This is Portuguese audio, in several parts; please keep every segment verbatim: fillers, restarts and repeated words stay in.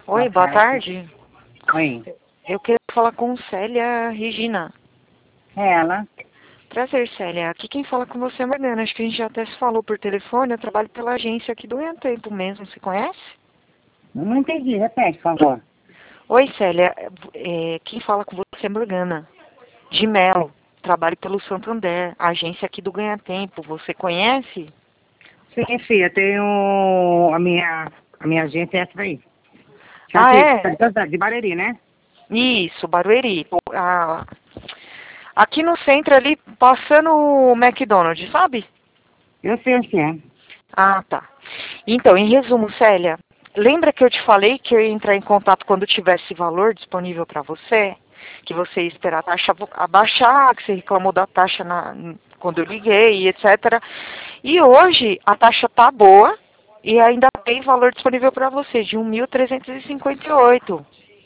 Oi, Boa boa tarde. tarde. Oi. Eu quero falar com Célia Regina. É ela? Prazer, Célia. Aqui quem fala com você é Morgana. Acho que a gente já até se falou por telefone. Eu trabalho pela agência aqui do Ganha Tempo mesmo. Você conhece? Não entendi. Repete, por favor. Oi, Célia. É, quem fala com você é Morgana. De Melo. Trabalho pelo Santander. Agência aqui do Ganha Tempo. Você conhece? Sim, filha. Tenho a minha, a minha agência é essa daí. Já Ah, sei, é? tá de Barueri, né? Isso, Barueri. Ah, aqui no centro ali, passando o McDonald's, sabe? Eu sei onde que é. Ah, tá. Então, em resumo, Célia, lembra que eu te falei que eu ia entrar em contato quando tivesse valor disponível para você? Que você ia esperar a taxa vo- abaixar, que você reclamou da taxa na- quando eu liguei, etcétera. E hoje a taxa tá boa e ainda tem valor disponível para você, de um mil trezentos e cinquenta e oito.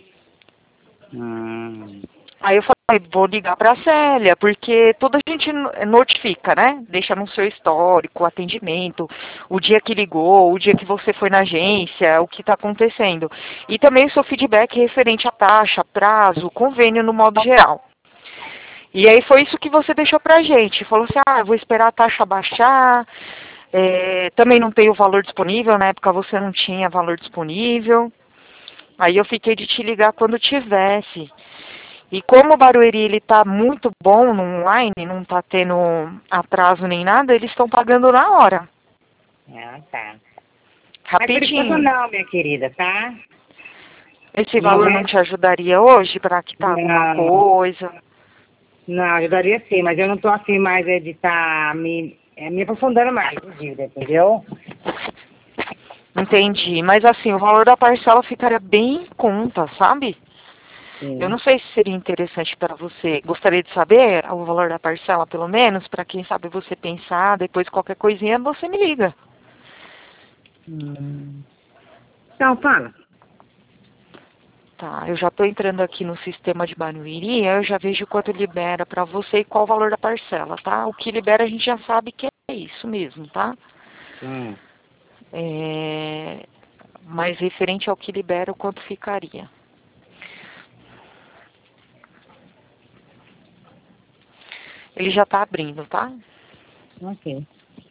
Hum. Aí eu falei, vou ligar para a Célia, porque toda a gente no- notifica, né? Deixa no seu histórico, o atendimento, o dia que ligou, o dia que você foi na agência, o que está acontecendo. E também o seu feedback referente à taxa, prazo, convênio no modo geral. E aí foi isso que você deixou pra gente. Falou assim, ah, eu vou esperar a taxa baixar, é, também não tem o valor disponível, na época você não tinha valor disponível. Aí eu fiquei de te ligar quando tivesse. E como o Barueri ele tá muito bom no online, não tá tendo atraso nem nada, eles estão pagando na hora, Ah, tá. Mas por enquanto rapidinho. não, minha querida, tá? Esse Não valor não é? te ajudaria hoje para quitar alguma Não. coisa? Não, ajudaria sim, mas eu não tô afim mais é, de estar me, é, me aprofundando mais em dívida, entendeu? Entendi. Mas assim, o valor da parcela ficaria bem em conta, sabe? Eu Sim. não sei se seria interessante para você. Gostaria de saber o valor da parcela, pelo menos, para quem sabe você pensar, depois qualquer coisinha você me liga. Hum. Então, fala. Tá, eu já estou entrando aqui no sistema de Barueri, eu já vejo quanto libera para você e qual o valor da parcela, tá? O que libera a gente já sabe que é isso mesmo, tá? Hum. É... Mas referente ao que libera, o quanto ficaria? Ele já está abrindo, tá? Ok.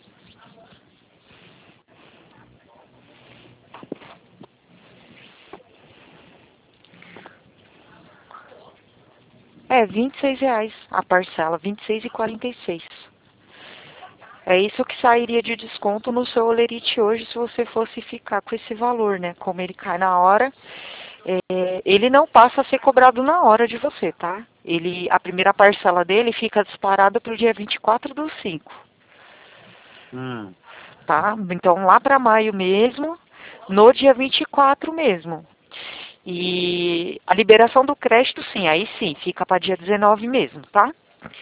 É, vinte e seis reais a parcela, vinte e seis e quarenta e seis. É isso que sairia de desconto no seu Olerite hoje se você fosse ficar com esse valor, né? Como ele cai na hora, é, ele não passa a ser cobrado na hora de você, tá? Ele, a primeira parcela dele fica disparada para o dia vinte e quatro do cinco, Hum. tá? Então lá para maio mesmo, no dia vinte e quatro mesmo. E a liberação do crédito, sim, aí sim, fica para dia dezenove mesmo, tá?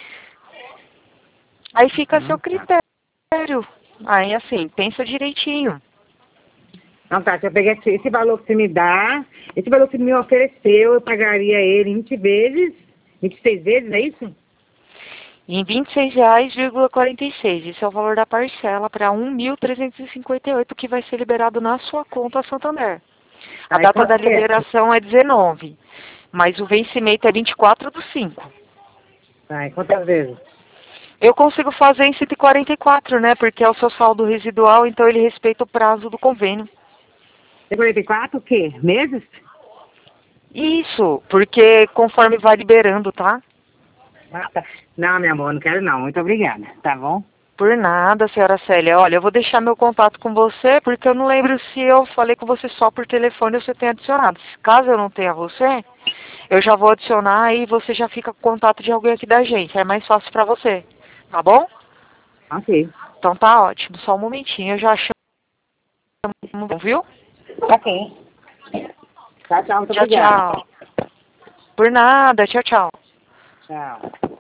Aí fica a seu Hum, tá. critério. Aí assim, pensa direitinho. Então tá, se eu pegar esse, esse valor que você me dá, esse valor que você me ofereceu, eu pagaria ele em vinte vezes, vinte e seis vezes, é isso? Em vinte e seis reais e quarenta e seis. Esse é o valor da parcela para um mil trezentos e cinquenta e oito que vai ser liberado na sua conta Santander. A Tá, e data da quanto que é? liberação é dezenove, mas o vencimento é vinte e quatro do cinco. Tá, e quantas vezes? Eu consigo fazer em cento e quarenta e quatro, né? Porque é o seu saldo residual, então ele respeita o prazo do convênio. quarenta e quatro o quê? Meses? Isso, porque conforme vai liberando, tá? Ah, tá. Não, meu amor, não quero não. Muito obrigada, tá bom? Por nada, senhora Célia. Olha, eu vou deixar meu contato com você, porque eu não lembro se eu falei com você só por telefone ou se eu tenho adicionado. Caso eu não tenha você, eu já vou adicionar e você já fica com contato de alguém aqui da agência. É mais fácil pra você. Tá bom? Ok. Então tá ótimo. Só um momentinho, eu já chamo, viu? Ok. Tchau, tchau, muito Tchau, obrigada. tchau. Por nada. Tchau, tchau. Tchau.